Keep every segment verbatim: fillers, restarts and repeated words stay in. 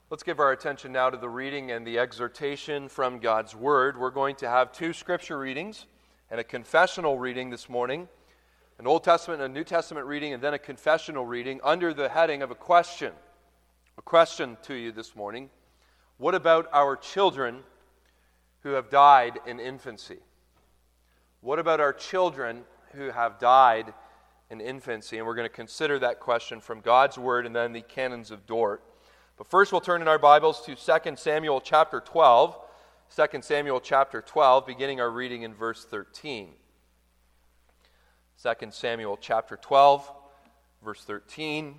Let's give our attention now to the reading and the exhortation from God's Word. We're going to have two scripture readings and a confessional reading this morning, an Old Testament and a New Testament reading, and then a confessional reading under the heading of a question. A question to you this morning. What about our children who have died in infancy? What about our children who have died in infancy? And we're going to consider that question from God's Word and then the canons of Dort. But first we'll turn in our Bibles to Second Samuel chapter twelve. Second Samuel chapter twelve, beginning our reading in verse thirteen. Second Samuel chapter twelve, verse thirteen.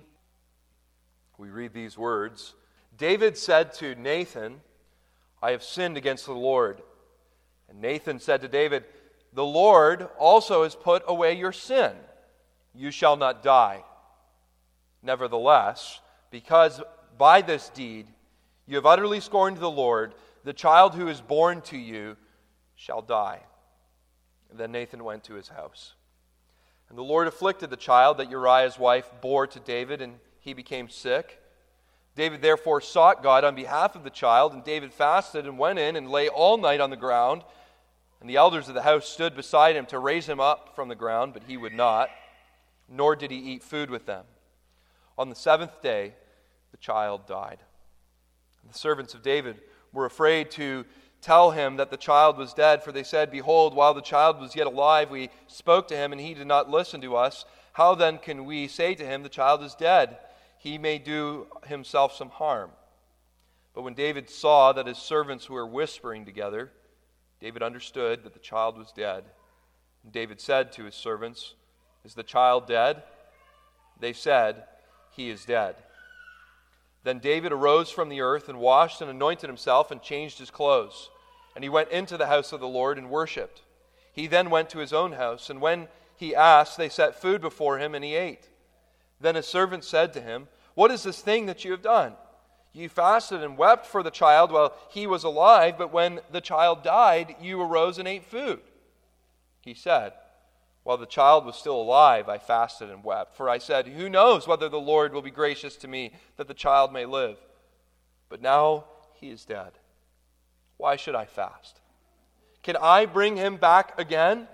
We read these words. David said to Nathan, I have sinned against the Lord. And Nathan said to David, the Lord also has put away your sin. You shall not die. Nevertheless, because by this deed you have utterly scorned the Lord, the child who is born to you shall die. And then Nathan went to his house. And the Lord afflicted the child that Uriah's wife bore to David, and he became sick. David therefore sought God on behalf of the child, and David fasted and went in and lay all night on the ground. And the elders of the house stood beside him to raise him up from the ground, but he would not, nor did he eat food with them. On the seventh day, the child died. And the servants of David were afraid to tell him that the child was dead, for they said, behold, while the child was yet alive, we spoke to him, and he did not listen to us. How then can we say to him, the child is dead? He may do himself some harm. But when David saw that his servants were whispering together, David understood that the child was dead. And David said to his servants, is the child dead? They said, he is dead. Then David arose from the earth and washed and anointed himself and changed his clothes. And he went into the house of the Lord and worshipped. He then went to his own house, and when he asked, they set food before him, and he ate. Then his servant said to him, what is this thing that you have done? You fasted and wept for the child while he was alive, but when the child died, you arose and ate food. He said, while the child was still alive, I fasted and wept. For I said, who knows whether the Lord will be gracious to me that the child may live? But now he is dead. Why should I fast? Can I bring him back again?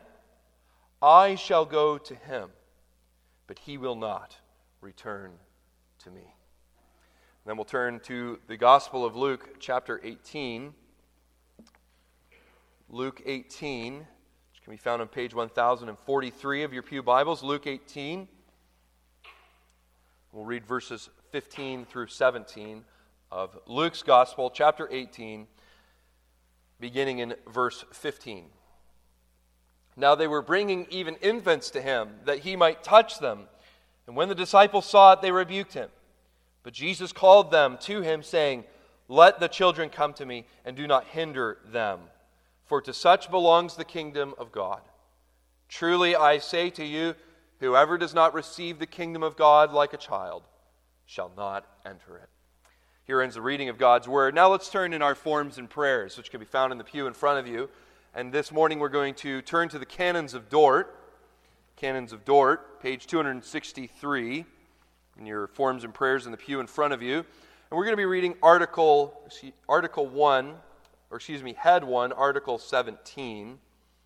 I shall go to him, but he will not return to me. And then we'll turn to the Gospel of Luke, chapter eighteen. Luke eighteen. Can be found on page one thousand forty-three of your pew Bibles, Luke eighteen. We'll read verses fifteen through seventeen of Luke's Gospel, chapter eighteen, beginning in verse fifteen. Now they were bringing even infants to him, that he might touch them. And when the disciples saw it, they rebuked him. But Jesus called them to him, saying, let the children come to me, and do not hinder them. For to such belongs the kingdom of God. Truly I say to you, whoever does not receive the kingdom of God like a child shall not enter it. Here ends the reading of God's Word. Now let's turn in our forms and prayers, which can be found in the pew in front of you. And this morning we're going to turn to the canons of Dort. Canons of Dort, page two hundred sixty-three, in your forms and prayers in the pew in front of you. And we're going to be reading Article, Article one, or excuse me, Head one, Article seventeen,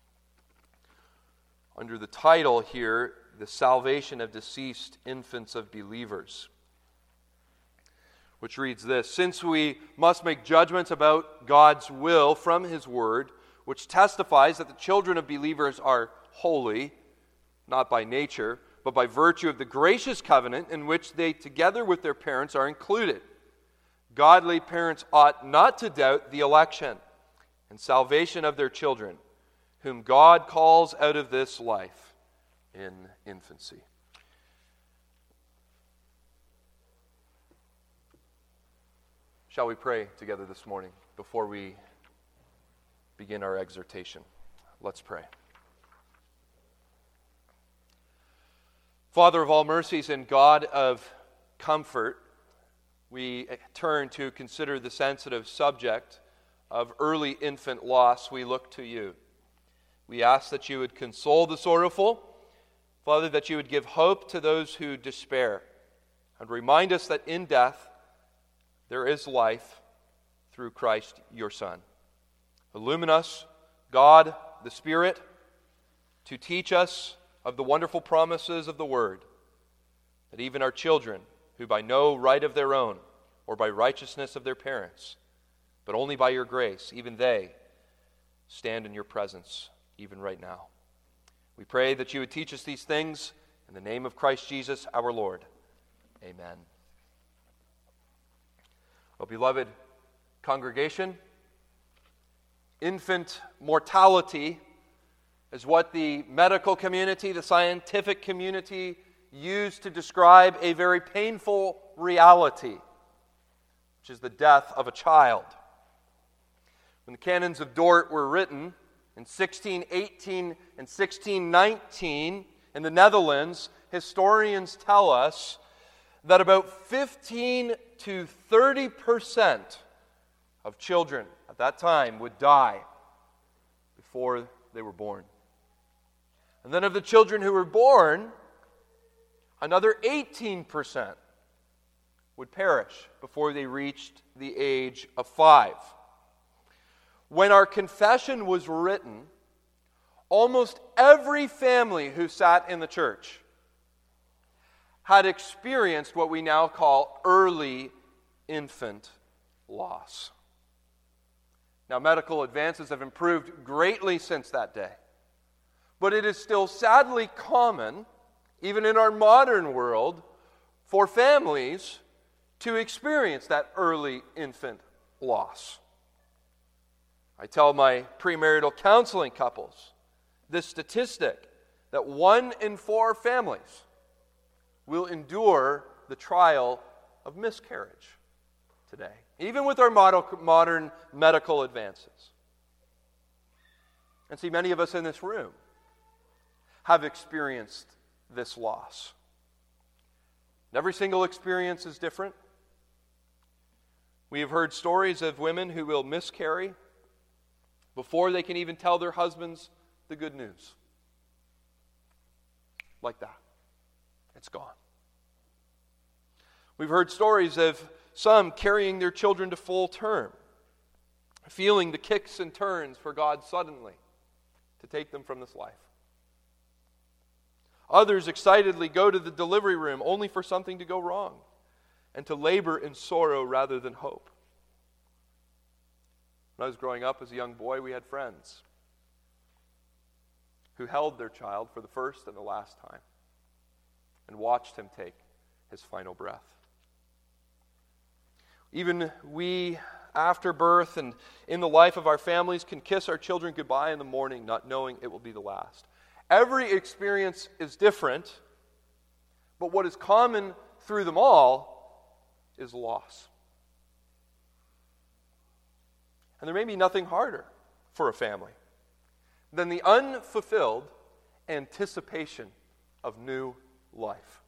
under the title here, The Salvation of Deceased Infants of Believers, which reads this: since we must make judgments about God's will from His Word, which testifies that the children of believers are holy, not by nature, but by virtue of the gracious covenant in which they, together with their parents, are included. Godly parents ought not to doubt the election and salvation of their children, whom God calls out of this life in infancy. Shall we pray together this morning before we begin our exhortation? Let's pray. Father of all mercies and God of comfort, we turn to consider the sensitive subject of early infant loss. We look to you. We ask that you would console the sorrowful, Father, that you would give hope to those who despair, and remind us that in death there is life through Christ your Son. Illumine us, God, the Spirit, to teach us of the wonderful promises of the Word, that even our children, who by no right of their own or by righteousness of their parents, but only by your grace, even they stand in your presence even right now. We pray that you would teach us these things in the name of Christ Jesus our Lord. Amen. Well, beloved congregation, infant mortality is what the medical community, the scientific community, use to describe a very painful reality, which is the death of a child. When the Canons of Dort were written in sixteen eighteen and sixteen nineteen in the Netherlands, historians tell us that about fifteen to thirty percent of children at that time would die before they were born. And then of the children who were born, another eighteen percent would perish before they reached the age of five. When our confession was written, almost every family who sat in the church had experienced what we now call early infant loss. Now, medical advances have improved greatly since that day, but it is still sadly common, even in our modern world, for families to experience that early infant loss. I tell my premarital counseling couples this statistic, that one in four families will endure the trial of miscarriage today, even with our modern medical advances. And see, many of us in this room have experienced this loss. And every single experience is different. We have heard stories of women who will miscarry before they can even tell their husbands the good news. Like that. It's gone. We've heard stories of some carrying their children to full term, feeling the kicks and turns for God suddenly to take them from this life. Others excitedly go to the delivery room only for something to go wrong and to labor in sorrow rather than hope. When I was growing up as a young boy, we had friends who held their child for the first and the last time and watched him take his final breath. Even we, after birth and in the life of our families, can kiss our children goodbye in the morning, not knowing it will be the last. Every experience is different, but what is common through them all is loss. And there may be nothing harder for a family than the unfulfilled anticipation of new life.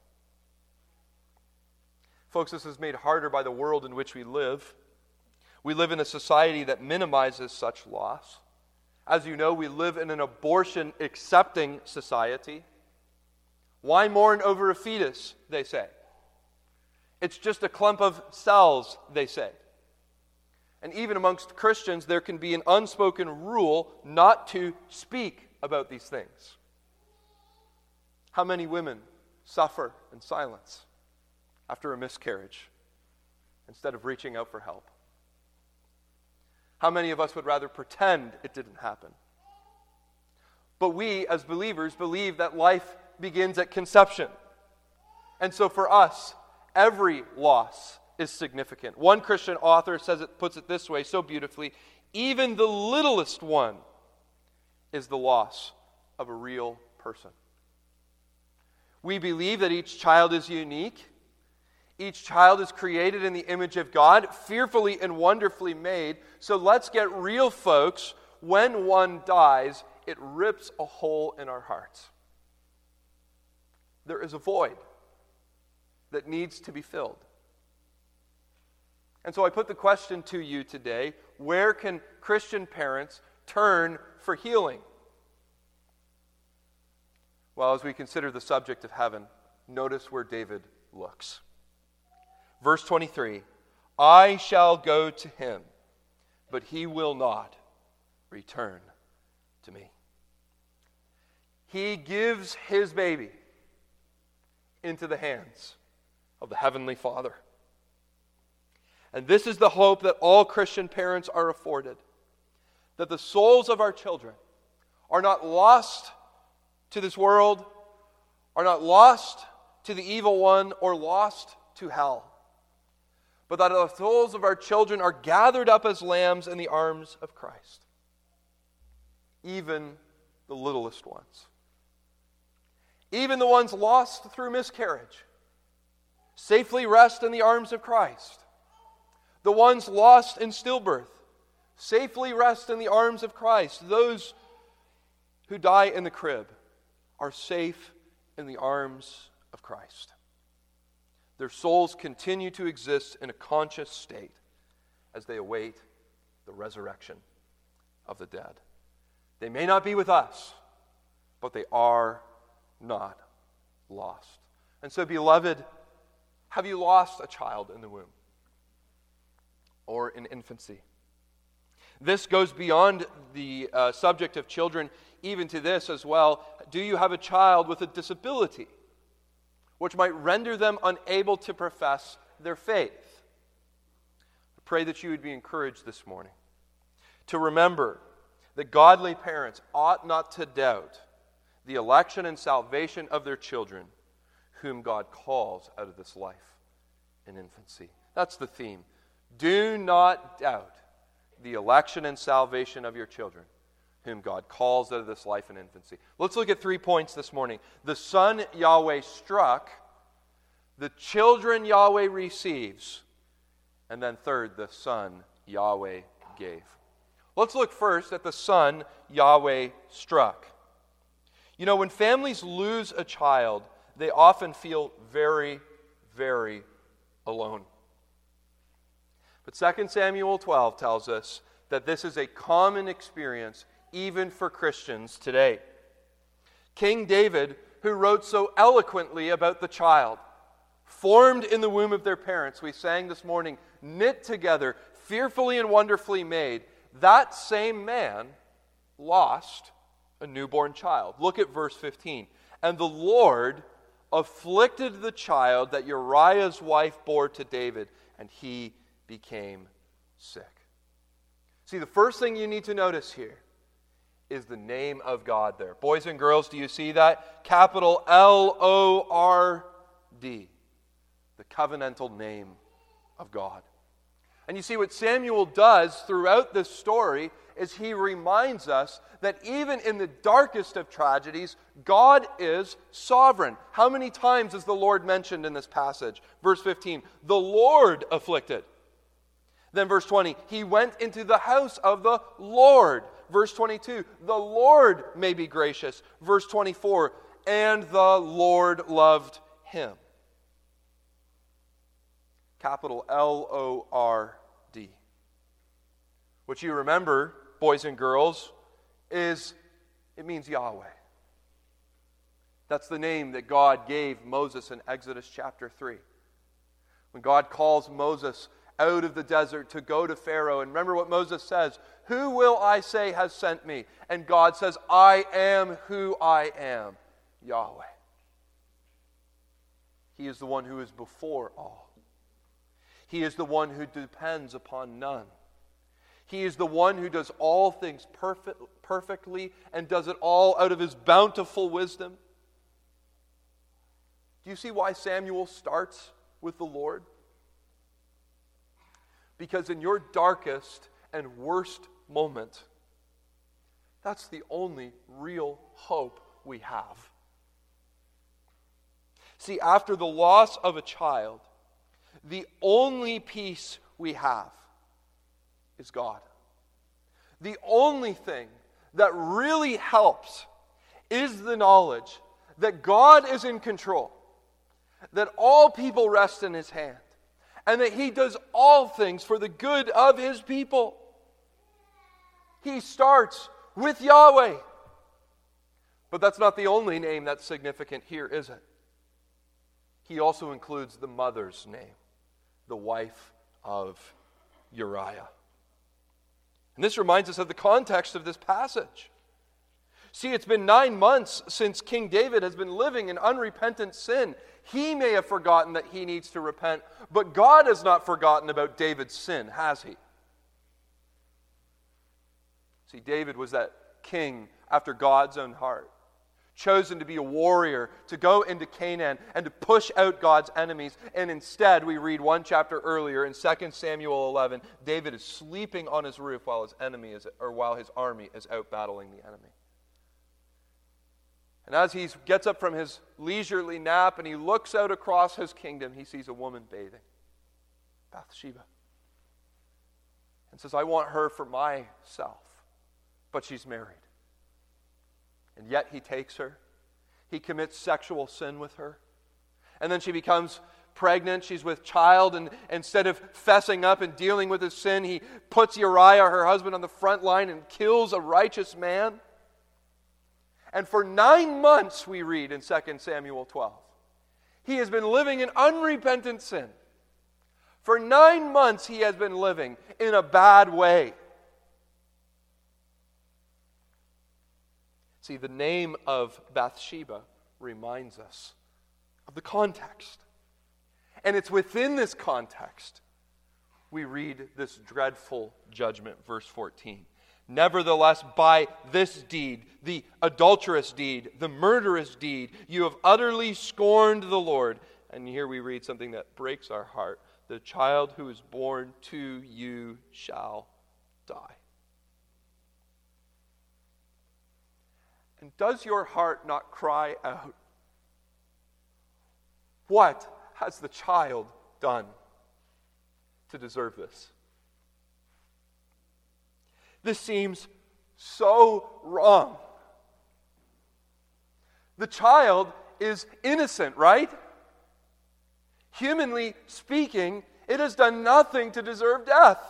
Folks, this is made harder by the world in which we live. We live in a society that minimizes such loss. As you know, we live in an abortion-accepting society. Why mourn over a fetus, they say? It's just a clump of cells, they say. And even amongst Christians, there can be an unspoken rule not to speak about these things. How many women suffer in silence after a miscarriage instead of reaching out for help? How many of us would rather pretend it didn't happen? But we, as believers, believe that life begins at conception. And so for us, every loss is significant. One Christian author says it, puts it this way so beautifully: even the littlest one is the loss of a real person. We believe that each child is unique. Each child is created in the image of God, fearfully and wonderfully made. So let's get real, folks. When one dies, it rips a hole in our hearts. There is a void that needs to be filled. And so I put the question to you today: where can Christian parents turn for healing? Well, as we consider the subject of heaven, notice where David looks. Verse twenty-three, I shall go to him, but he will not return to me. He gives his baby into the hands of the Heavenly Father. And this is the hope that all Christian parents are afforded, that the souls of our children are not lost to this world, are not lost to the evil one, or lost to hell, but that the souls of our children are gathered up as lambs in the arms of Christ, even the littlest ones. Even the ones lost through miscarriage safely rest in the arms of Christ. The ones lost in stillbirth safely rest in the arms of Christ. Those who die in the crib are safe in the arms of Christ. Their souls continue to exist in a conscious state as they await the resurrection of the dead. They may not be with us, but they are not lost. And so, beloved, have you lost a child in the womb or in infancy? This goes beyond the uh, subject of children, even to this as well. Do you have a child with a disability, which might render them unable to profess their faith? I pray that you would be encouraged this morning to remember that godly parents ought not to doubt the election and salvation of their children, whom God calls out of this life in infancy. That's the theme. Do not doubt the election and salvation of your children, whom God calls out of this life in infancy. Let's look at three points this morning. The son Yahweh struck, the children Yahweh receives, and then third, the son Yahweh gave. Let's look first at the son Yahweh struck. You know, when families lose a child, they often feel very, very alone. But Second Samuel twelve tells us that this is a common experience even for Christians today. King David, who wrote so eloquently about the child, formed in the womb of their parents, we sang this morning, knit together, fearfully and wonderfully made, that same man lost a newborn child. Look at verse fifteen. And the Lord afflicted the child that Uriah's wife bore to David, and he became sick. See, the first thing you need to notice here is the name of God there. Boys and girls, do you see that? Capital L O R D. The covenantal name of God. And you see what Samuel does throughout this story is he reminds us that even in the darkest of tragedies, God is sovereign. How many times is the Lord mentioned in this passage? Verse fifteen, the Lord afflicted. Then verse twenty, he went into the house of the Lord. Verse twenty-two, the Lord may be gracious. Verse twenty-four, and the Lord loved him. Capital L O R D. What you remember, boys and girls, is it means Yahweh. That's the name that God gave Moses in Exodus chapter three. When God calls Moses out of the desert to go to Pharaoh, and remember what Moses says, who will I say has sent me? And God says, I am who I am, Yahweh. He is the one who is before all. He is the one who depends upon none. He is the one who does all things perfect, perfectly and does it all out of his bountiful wisdom. Do you see why Samuel starts with the Lord? Because in your darkest and worst moment, that's the only real hope we have. See, after the loss of a child, the only peace we have is God. The only thing that really helps is the knowledge that God is in control, that all people rest in his hand, and that he does all things for the good of his people. He starts with Yahweh. But that's not the only name that's significant here, is it? He also includes the mother's name, the wife of Uriah. And this reminds us of the context of this passage. See, it's been nine months since King David has been living in unrepentant sin. He may have forgotten that he needs to repent, but God has not forgotten about David's sin, has he? See, David was that king after God's own heart, chosen to be a warrior, to go into Canaan and to push out God's enemies. And instead, we read one chapter earlier in Second Samuel eleven, David is sleeping on his roof while his enemy is, or while his army is out battling the enemy. And as he gets up from his leisurely nap and he looks out across his kingdom, he sees a woman bathing, Bathsheba, and says, I want her for myself. But she's married. And yet he takes her. He commits sexual sin with her. And then she becomes pregnant. She's with child. And instead of fessing up and dealing with his sin, he puts Uriah, her husband, on the front line and kills a righteous man. And for nine months, we read in Second Samuel twelve, he has been living in unrepentant sin. For nine months, he has been living in a bad way. See, the name of Bathsheba reminds us of the context. And it's within this context we read this dreadful judgment, verse fourteen. Nevertheless, by this deed, the adulterous deed, the murderous deed, you have utterly scorned the Lord. And here we read something that breaks our heart. The child who is born to you shall die. And does your heart not cry out, what has the child done to deserve this? This seems so wrong. The child is innocent, right? Humanly speaking, it has done nothing to deserve death.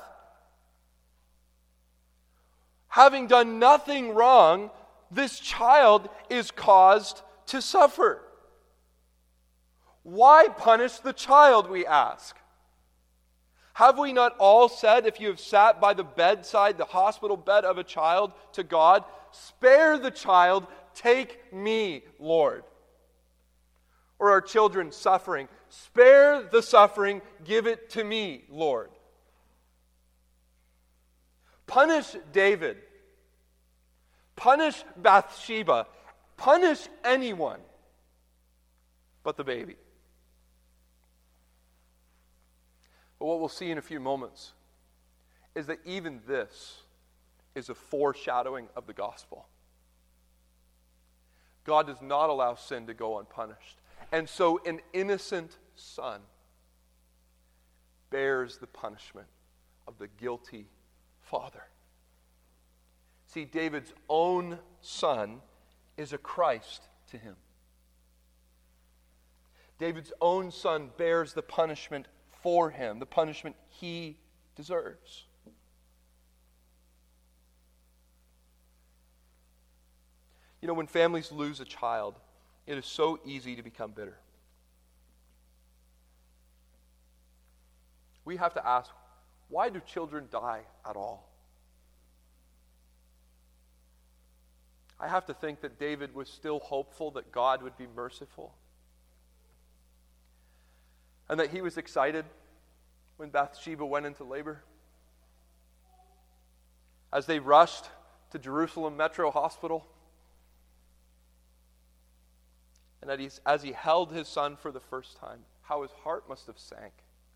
Having done nothing wrong, this child is caused to suffer. Why punish the child, we ask? Have we not all said, if you have sat by the bedside, the hospital bed of a child, to God, spare the child, take me, Lord? Or are children suffering? Spare the suffering, give it to me, Lord. Punish David. Punish Bathsheba. Punish anyone but the baby. But what we'll see in a few moments is that even this is a foreshadowing of the gospel. God does not allow sin to go unpunished. And so an innocent son bears the punishment of the guilty father. See, David's own son is a Christ to him. David's own son bears the punishment for him, the punishment he deserves. You know, when families lose a child, it is so easy to become bitter. We have to ask, why do children die at all? I have to think that David was still hopeful that God would be merciful. And that he was excited when Bathsheba went into labor. As they rushed to Jerusalem Metro Hospital. And that he's, as he held his son for the first time, how his heart must have sank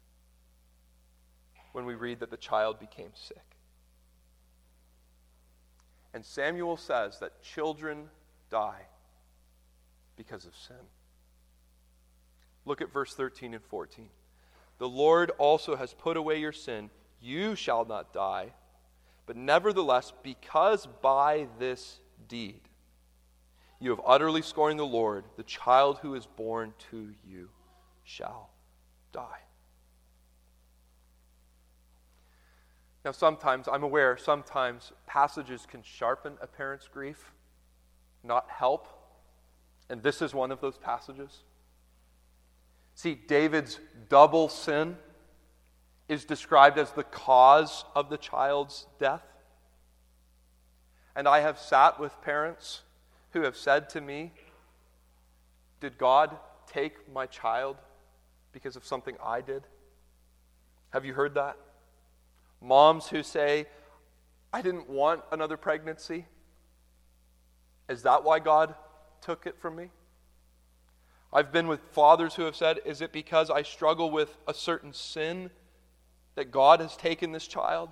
when we read that the child became sick. And Samuel says that children die because of sin. Look at verse thirteen and fourteen. The Lord also has put away your sin. You shall not die. But nevertheless, because by this deed you have utterly scorned the Lord, the child who is born to you shall die. Now sometimes, I'm aware, sometimes passages can sharpen a parent's grief, not help. And this is one of those passages. See, David's double sin is described as the cause of the child's death. And I have sat with parents who have said to me, "Did God take my child because of something I did?" Have you heard that? Moms who say, "I didn't want another pregnancy. Is that why God took it from me?" I've been with fathers who have said, "Is it because I struggle with a certain sin that God has taken this child?"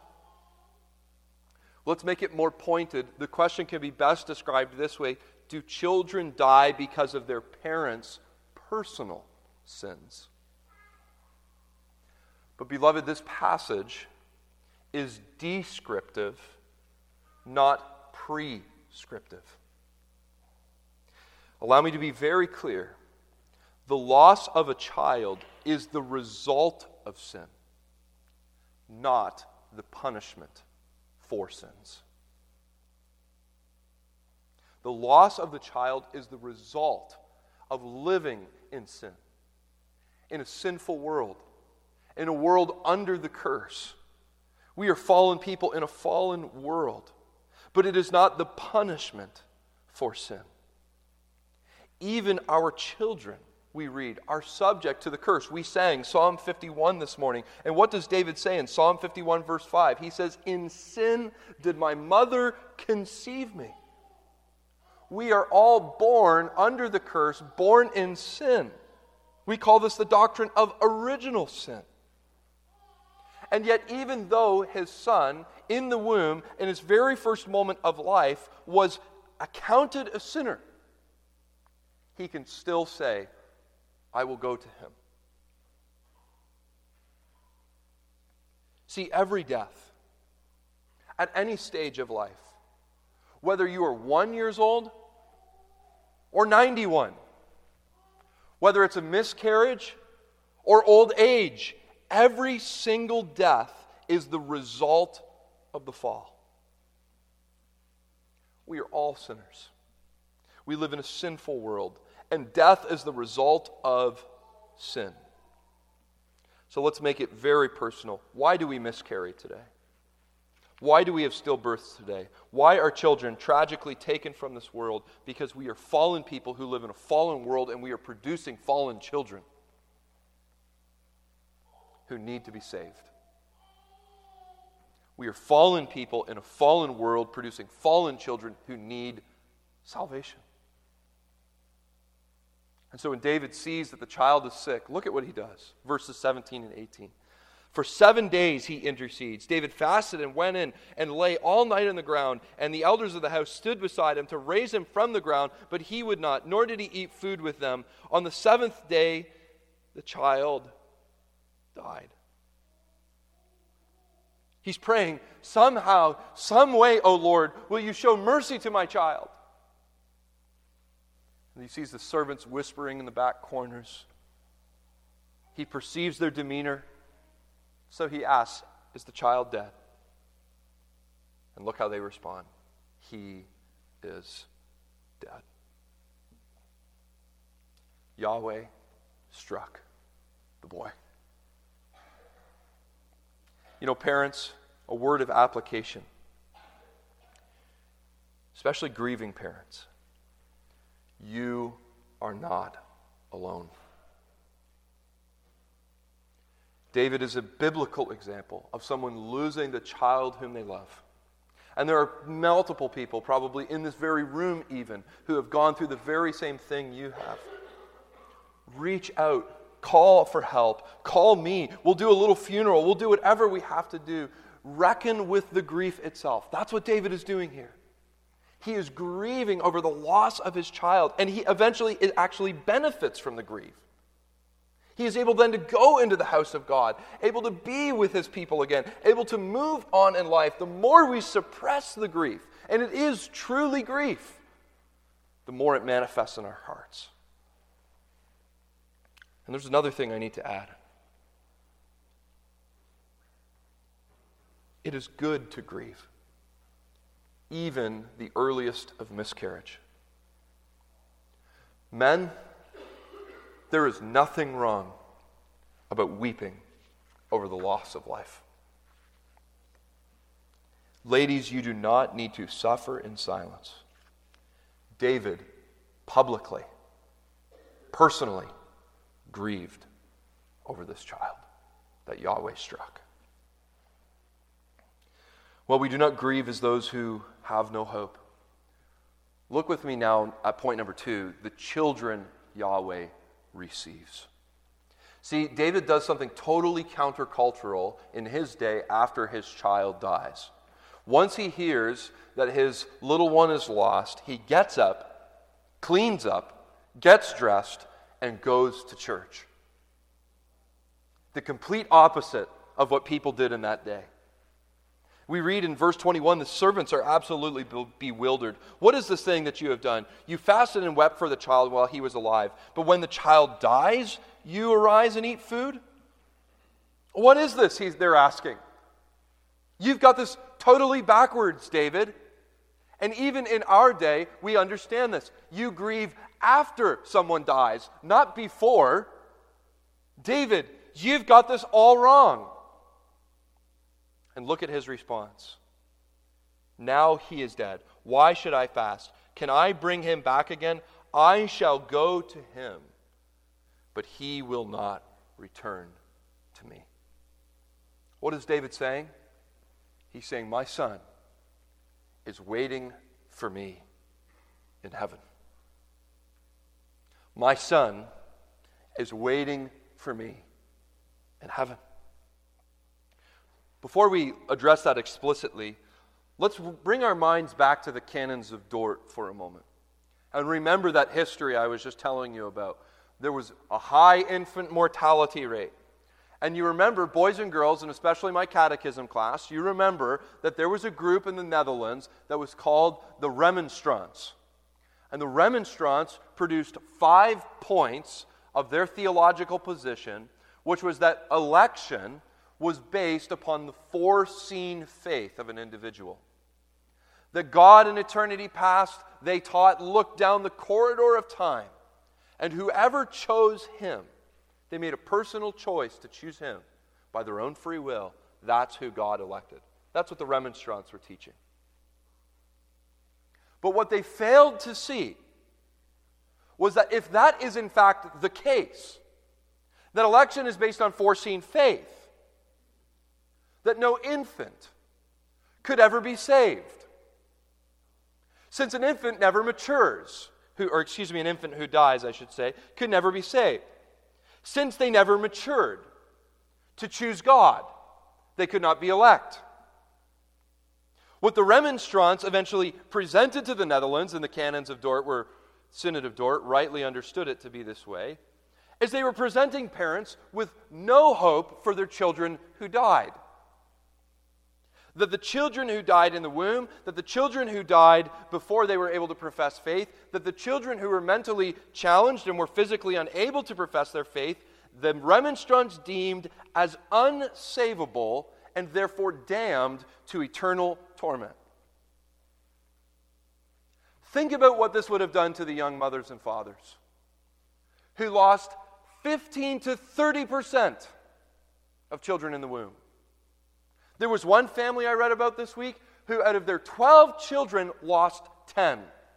Let's make it more pointed. The question can be best described this way: do children die because of their parents' personal sins? But beloved, this passage is descriptive, not prescriptive. Allow me to be very clear. The loss of a child is the result of sin, not the punishment for sins. The loss of the child is the result of living in sin, in a sinful world, in a world under the curse. We are fallen people in a fallen world, but it is not the punishment for sin. Even our children, we read, are subject to the curse. We sang Psalm fifty-one this morning. And what does David say in Psalm fifty-one, verse five? He says, "In sin did my mother conceive me." We are all born under the curse, born in sin. We call this the doctrine of original sin. And yet, even though his son, in the womb, in his very first moment of life, was accounted a sinner, he can still say, "I will go to him." See, every death, at any stage of life, whether you are one years old or ninety-one, whether it's a miscarriage or old age, every single death is the result of the fall. We are all sinners. We live in a sinful world, and death is the result of sin. So let's make it very personal. Why do we miscarry today? Why do we have stillbirths today? Why are children tragically taken from this world? Because we are fallen people who live in a fallen world, and we are producing fallen children who need to be saved. We are fallen people in a fallen world producing fallen children who need salvation. And so when David sees that the child is sick, look at what he does. Verses seventeen and eighteen. For seven days he intercedes. David fasted and went in and lay all night on the ground, and the elders of the house stood beside him to raise him from the ground, but he would not, nor did he eat food with them. On the seventh day, the child died. He's praying, somehow, some way, O Lord, will you show mercy to my child? And he sees the servants whispering in the back corners. He perceives their demeanor. So he asks, is the child dead? And look how they respond. He is dead. Yahweh struck the boy. You know, parents, a word of application, especially grieving parents. You are not alone. David is a biblical example of someone losing the child whom they love. And there are multiple people, probably in this very room even, who have gone through the very same thing you have. Reach out. Call for help. Call me. We'll do a little funeral. We'll do whatever we have to do. Reckon with the grief itself. That's what David is doing here. He is grieving over the loss of his child, and he eventually it actually benefits from the grief. He is able then to go into the house of God, able to be with his people again, able to move on in life. The more we suppress the grief, and it is truly grief, the more it manifests in our hearts. And there's another thing I need to add. It is good to grieve, even the earliest of miscarriage. Men, there is nothing wrong about weeping over the loss of life. Ladies, you do not need to suffer in silence. David publicly, personally grieved over this child that Yahweh struck. Well, we do not grieve as those who have no hope. Look with me now at point number two, the children Yahweh receives. See, David does something totally countercultural in his day after his child dies. Once he hears that his little one is lost, he gets up, cleans up, gets dressed, and goes to church. The complete opposite of what people did in that day. We read in verse twenty-one, the servants are absolutely bewildered. What is this thing that you have done? You fasted and wept for the child while he was alive, but when the child dies, you arise and eat food? What is this, he's, they're asking? You've got this totally backwards, David. And even in our day, we understand this. You grieve after someone dies, not before. David, you've got this all wrong. And look at his response. Now he is dead. Why should I fast? Can I bring him back again? I shall go to him, but he will not return to me. What is David saying? He's saying, my son is waiting for me in heaven. My son is waiting for me in heaven. Before we address that explicitly, let's bring our minds back to the canons of Dort for a moment. And remember that history I was just telling you about. There was a high infant mortality rate. And you remember, boys and girls, and especially my catechism class, you remember that there was a group in the Netherlands that was called the Remonstrants. And the Remonstrants produced five points of their theological position, which was that election was based upon the foreseen faith of an individual. That God in eternity past, they taught, looked down the corridor of time, and whoever chose him, they made a personal choice to choose him by their own free will. That's who God elected. That's what the Remonstrants were teaching. But what they failed to see was that if that is in fact the case, that election is based on foreseen faith, that no infant could ever be saved. Since an infant never matures, who, or excuse me, an infant who dies, I should say, could never be saved. Since they never matured to choose God, they could not be elect. What the Remonstrants eventually presented to the Netherlands in the canons of Dort, where Synod of Dort rightly understood it to be this way, is they were presenting parents with no hope for their children who died. That the children who died in the womb, that the children who died before they were able to profess faith, that the children who were mentally challenged and were physically unable to profess their faith, the Remonstrants deemed as unsavable and therefore damned to eternal torment. Think about what this would have done to the young mothers and fathers who lost fifteen to thirty percent of children in the womb. There was one family I read about this week who out of their twelve children lost ten.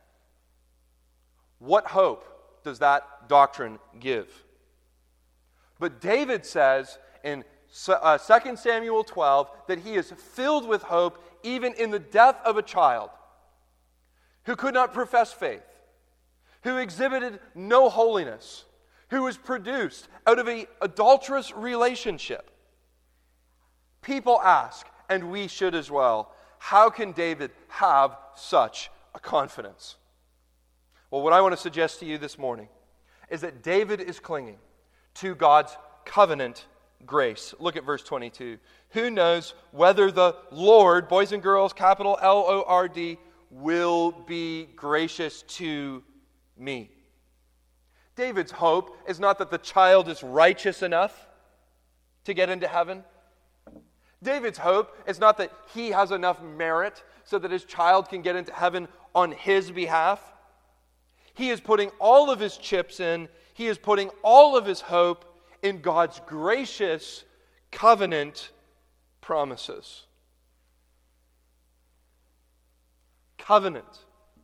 What hope does that doctrine give? But David says in Second Samuel twelve that he is filled with hope even in the death of a child who could not profess faith, who exhibited no holiness, who was produced out of an adulterous relationship. People ask, and we should as well, how can David have such a confidence? Well, what I want to suggest to you this morning is that David is clinging to God's covenant grace. Look at verse twenty-two. Who knows whether the Lord, boys and girls, capital L O R D, will be gracious to me. David's hope is not that the child is righteous enough to get into heaven. David's hope is not that he has enough merit so that his child can get into heaven on his behalf. He is putting all of his chips in. He is putting all of his hope in God's gracious, covenant promises. Covenant.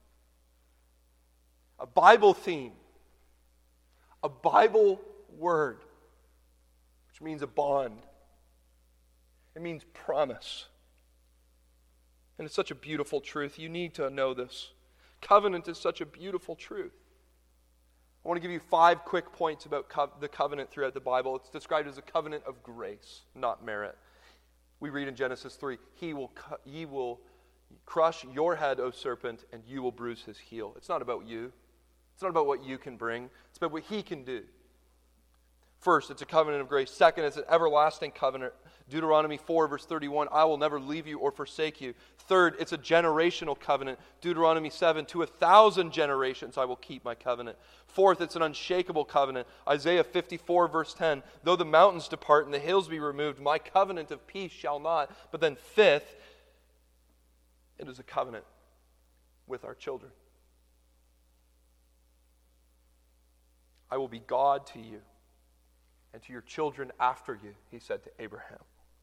A Bible theme. A Bible word. Which means a bond. It means promise. And it's such a beautiful truth. You need to know this. Covenant is such a beautiful truth. I want to give you five quick points about co- the covenant throughout the Bible. It's described as a covenant of grace, not merit. We read in Genesis three, He will cu- He will crush your head, O serpent, and you will bruise his heel. It's not about you. It's not about what you can bring. It's about what he can do. First, it's a covenant of grace. Second, it's an everlasting covenant. Deuteronomy four, verse thirty-one, I will never leave you or forsake you. Third, it's a generational covenant. Deuteronomy seven, to a thousand generations I will keep my covenant. Fourth, it's an unshakable covenant. Isaiah fifty-four, verse ten, though the mountains depart and the hills be removed, my covenant of peace shall not. But then fifth, it is a covenant with our children. I will be God to you and to your children after you, he said to Abraham.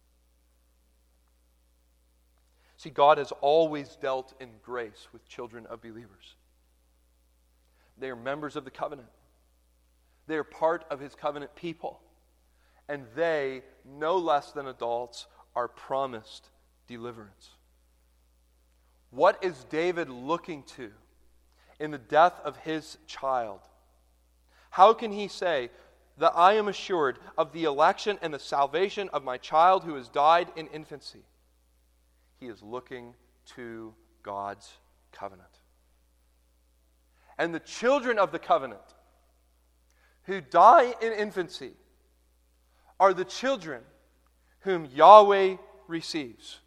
See, God has always dealt in grace with children of believers. They are members of the covenant. They are part of his covenant people. And they, no less than adults, are promised deliverance. What is David looking to in the death of his child? How can he say that I am assured of the election and the salvation of my child who has died in infancy? He is looking to God's covenant. And the children of the covenant who die in infancy are the children whom Yahweh receives.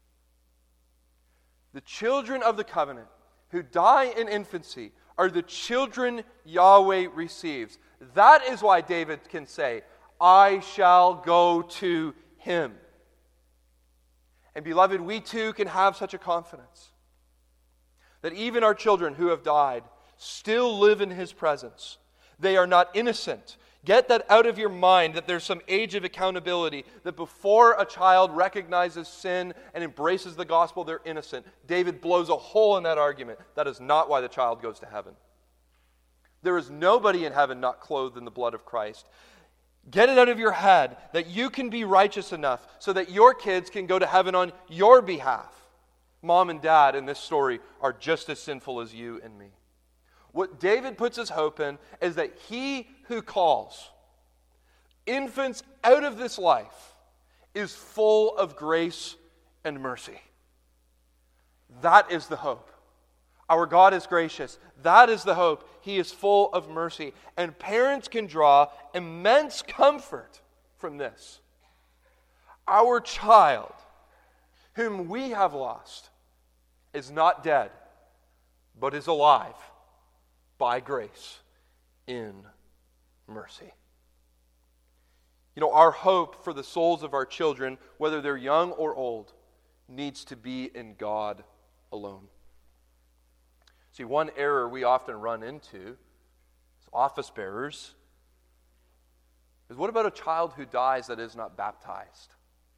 The children of the covenant who die in infancy are the children Yahweh receives. That is why David can say, I shall go to him. And beloved, we too can have such a confidence that even our children who have died still live in his presence. They are not innocent. Get that out of your mind, that there's some age of accountability, that before a child recognizes sin and embraces the gospel, they're innocent. David blows a hole in that argument. That is not why the child goes to heaven. There is nobody in heaven not clothed in the blood of Christ. Get it out of your head that you can be righteous enough so that your kids can go to heaven on your behalf. Mom and dad in this story are just as sinful as you and me. What David puts his hope in is that he who calls infants out of this life is full of grace and mercy. That is the hope. Our God is gracious. That is the hope. He is full of mercy. And parents can draw immense comfort from this. Our child, whom we have lost, is not dead, but is alive by grace in mercy. You know, our hope for the souls of our children, whether they're young or old, needs to be in God alone. See, one error we often run into as office bearers is, what about a child who dies that is not baptized?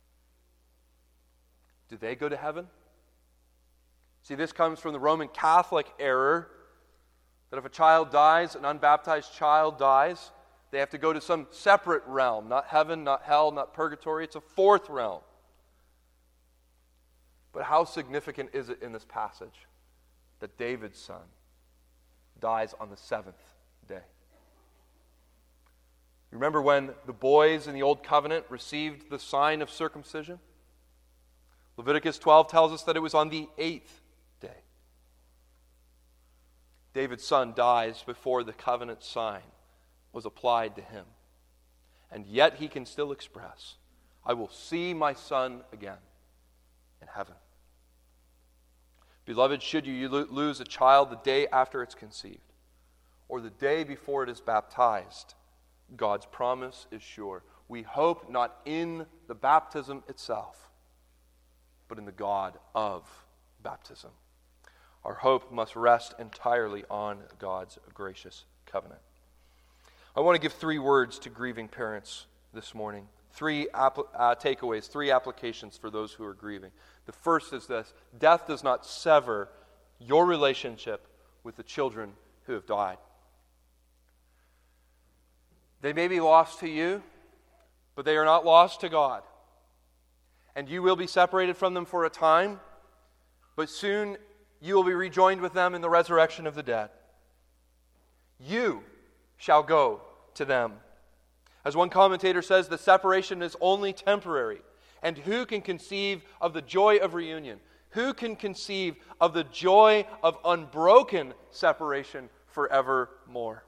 Do they go to heaven? See, this comes from the Roman Catholic error that if a child dies, an unbaptized child dies, they have to go to some separate realm, not heaven, not hell, not purgatory. It's a fourth realm. But how significant is it in this passage that David's son dies on the seventh day? Remember when the boys in the Old Covenant received the sign of circumcision? Leviticus twelve tells us that it was on the eighth day. David's son dies before the covenant sign was applied to him. And yet he can still express, I will see my son again in heaven. Beloved, should you lose a child the day after it's conceived, or the day before it is baptized, God's promise is sure. We hope not in the baptism itself, but in the God of baptism. Our hope must rest entirely on God's gracious covenant. I want to give three words to grieving parents this morning. Three app- uh, takeaways, three applications for those who are grieving. The first is this: death does not sever your relationship with the children who have died. They may be lost to you, but they are not lost to God. And you will be separated from them for a time, but soon you will be rejoined with them in the resurrection of the dead. You shall go to them. As one commentator says, the separation is only temporary. And who can conceive of the joy of reunion? Who can conceive of the joy of unbroken separation forevermore?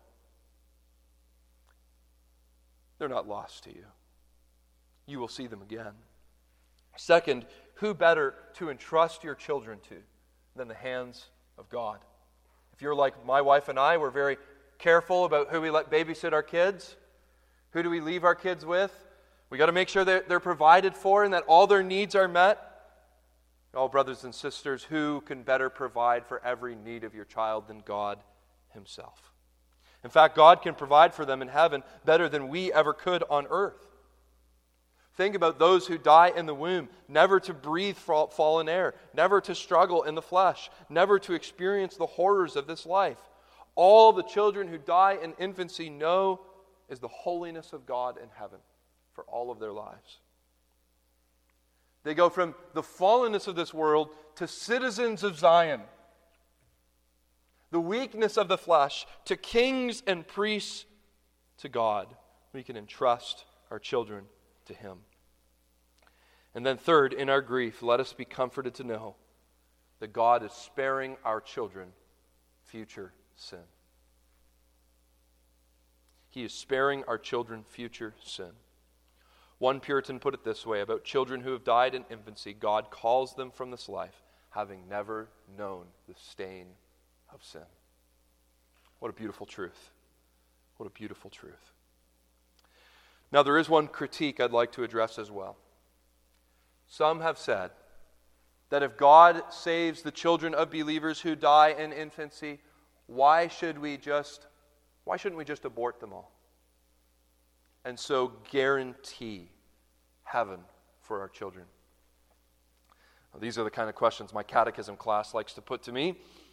They're not lost to you. You will see them again. Second, who better to entrust your children to than the hands of God? If you're like my wife and I, we're very careful about who we let babysit our kids. Who do we leave our kids with? We got to make sure that they're provided for and that all their needs are met. Oh, brothers and sisters, who can better provide for every need of your child than God Himself? In fact, God can provide for them in heaven better than we ever could on earth. Think about those who die in the womb, never to breathe fallen air, never to struggle in the flesh, never to experience the horrors of this life. All the children who die in infancy know is the holiness of God in heaven for all of their lives. They go from the fallenness of this world to citizens of Zion, the weakness of the flesh to kings and priests to God. We can entrust our children to Him. And then third, in our grief, let us be comforted to know that God is sparing our children future sin. He is sparing our children future sin. One Puritan put it this way about children who have died in infancy: God calls them from this life, having never known the stain of sin. What a beautiful truth. What a beautiful truth. Now, there is one critique I'd like to address as well. Some have said that if God saves the children of believers who die in infancy, why should we just, why shouldn't we just abort them all? And so guarantee heaven for our children. Well, these are the kind of questions my catechism class likes to put to me.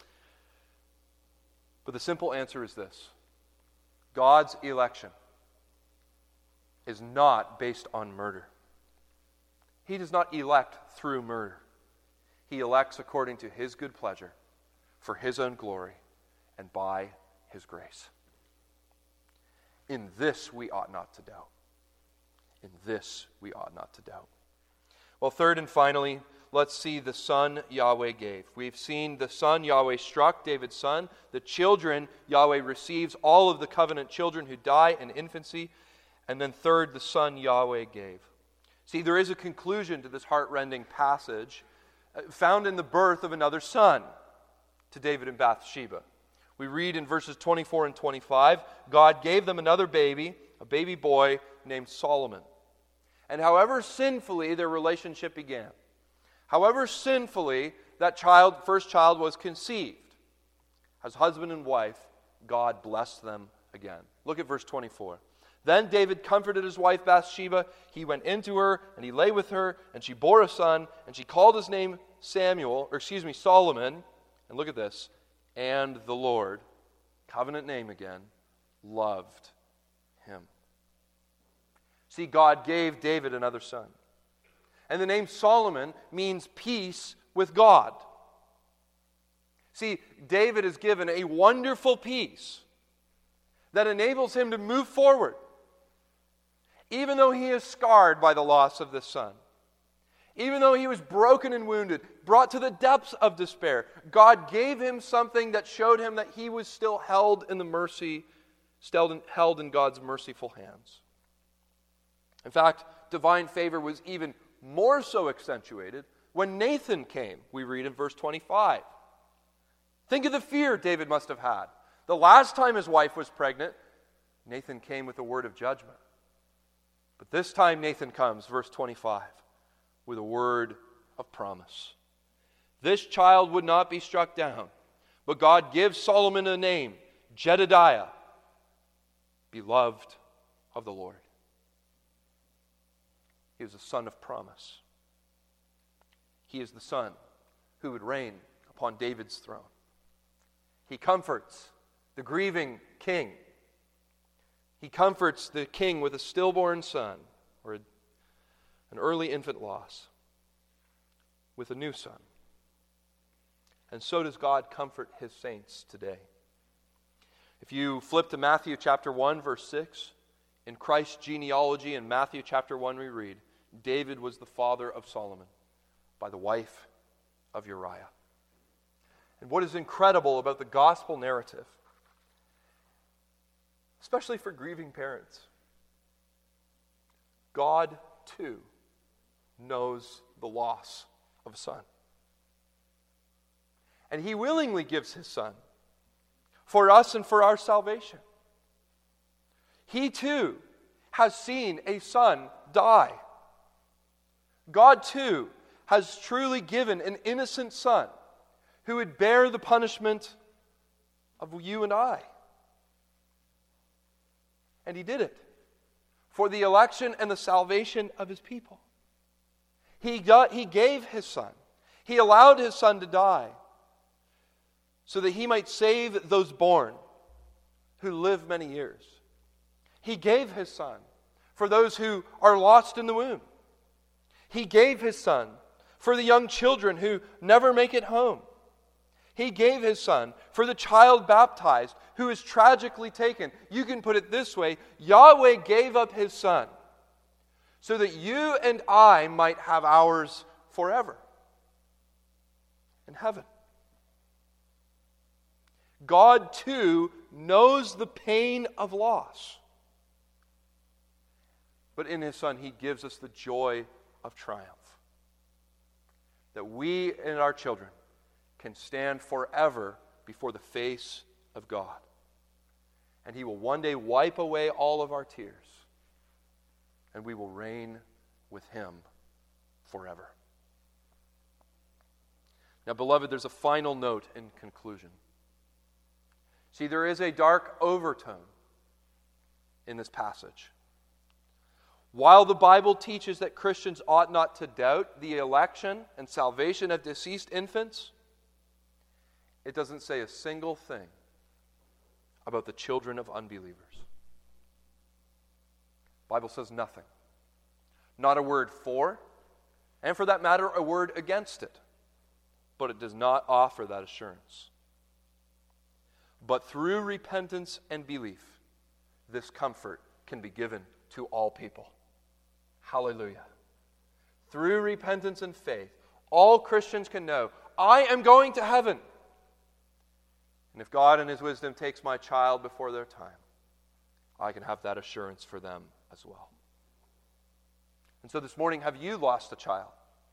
But the simple answer is this: God's election is not based on murder. He does not elect through murder. He elects according to His good pleasure, for His own glory, and by His grace. In this we ought not to doubt. In this we ought not to doubt. Well, third and finally, let's see the son Yahweh gave. We've seen the son Yahweh struck, David's son. The children Yahweh receives, all of the covenant children who die in infancy. And then third, the son Yahweh gave. See, there is a conclusion to this heart-rending passage found in the birth of another son to David and Bathsheba. We read in verses twenty-four and twenty-five, God gave them another baby, a baby boy named Solomon. And however sinfully their relationship began, however sinfully that child, first child was conceived, as husband and wife, God blessed them again. Look at verse twenty-four. Then David comforted his wife Bathsheba. He went into her, and he lay with her, and she bore a son, and she called his name Samuel, or excuse me, Solomon. And look at this. And the Lord, covenant name again, loved him. See, God gave David another son. And the name Solomon means peace with God. See, David is given a wonderful peace that enables him to move forward, even though he is scarred by the loss of this son. Even though he was broken and wounded, brought to the depths of despair, God gave him something that showed him that he was still held in the mercy, still in, held in God's merciful hands. In fact, divine favor was even more so accentuated when Nathan came, we read in verse twenty-five. Think of the fear David must have had. The last time his wife was pregnant, Nathan came with a word of judgment. But this time Nathan comes, verse twenty-five, with a word of promise. This child would not be struck down, but God gives Solomon a name, Jedediah, beloved of the Lord. He is a son of promise. He is the son who would reign upon David's throne. He comforts the grieving king. He comforts the king with a stillborn son or a, an early infant loss with a new son. And so does God comfort his saints today. If you flip to Matthew chapter one, verse six, in Christ's genealogy in Matthew chapter one we read, David was the father of Solomon by the wife of Uriah. And what is incredible about the gospel narrative, especially for grieving parents, God too knows the loss of a son. And he willingly gives his son for us and for our salvation. He too has seen a son die. God too has truly given an innocent son who would bear the punishment of you and I. And he did it for the election and the salvation of his people. He got, he gave his son. He allowed his son to die so that he might save those born who live many years. He gave his son for those who are lost in the womb. He gave his son for the young children who never make it home. He gave his son for the child baptized who is tragically taken. You can put it this way, Yahweh gave up his son so that you and I might have ours forever in heaven. God too knows the pain of loss. But in his son, he gives us the joy of triumph. That we and our children can stand forever before the face of God. And he will one day wipe away all of our tears. And we will reign with him forever. Now, beloved, there's a final note in conclusion. See, there is a dark overtone in this passage. While the Bible teaches that Christians ought not to doubt the election and salvation of deceased infants, it doesn't say a single thing about the children of unbelievers. The Bible says nothing. Not a word for, and for that matter, a word against it. But it does not offer that assurance. But through repentance and belief, this comfort can be given to all people. Hallelujah. Through repentance and faith, all Christians can know, I am going to heaven. And if God in his wisdom takes my child before their time, I can have that assurance for them as well. And so this morning, have you lost a child?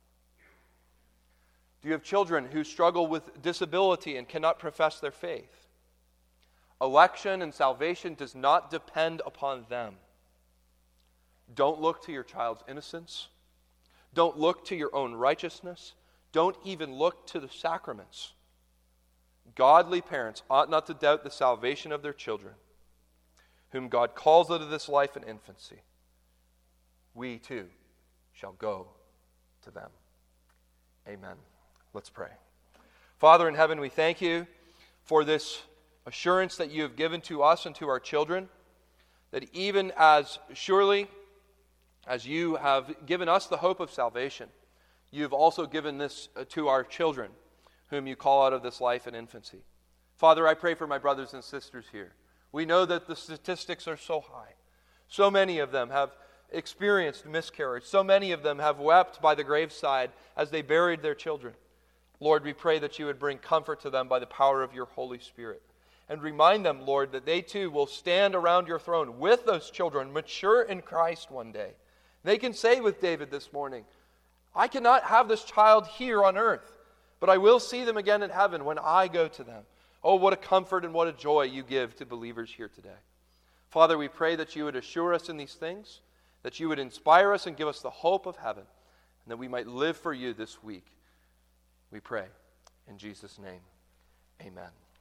Do you have children who struggle with disability and cannot profess their faith? Election and salvation does not depend upon them. Don't look to your child's innocence. Don't look to your own righteousness. Don't even look to the sacraments. Godly parents ought not to doubt the salvation of their children, whom God calls out of this life and infancy. We too shall go to them. Amen. Let's pray. Father in heaven, we thank you for this assurance that you have given to us and to our children, that even as surely as you have given us the hope of salvation, you have also given this to our children, whom you call out of this life and infancy. Father, I pray for my brothers and sisters here. We know that the statistics are so high. So many of them have experienced miscarriage. So many of them have wept by the graveside as they buried their children. Lord, we pray that you would bring comfort to them by the power of your Holy Spirit. And remind them, Lord, that they too will stand around your throne with those children, mature in Christ one day. They can say with David this morning, I cannot have this child here on earth, but I will see them again in heaven when I go to them. Oh, what a comfort and what a joy you give to believers here today. Father, we pray that you would assure us in these things, that you would inspire us and give us the hope of heaven, and that we might live for you this week. We pray in Jesus' name. Amen.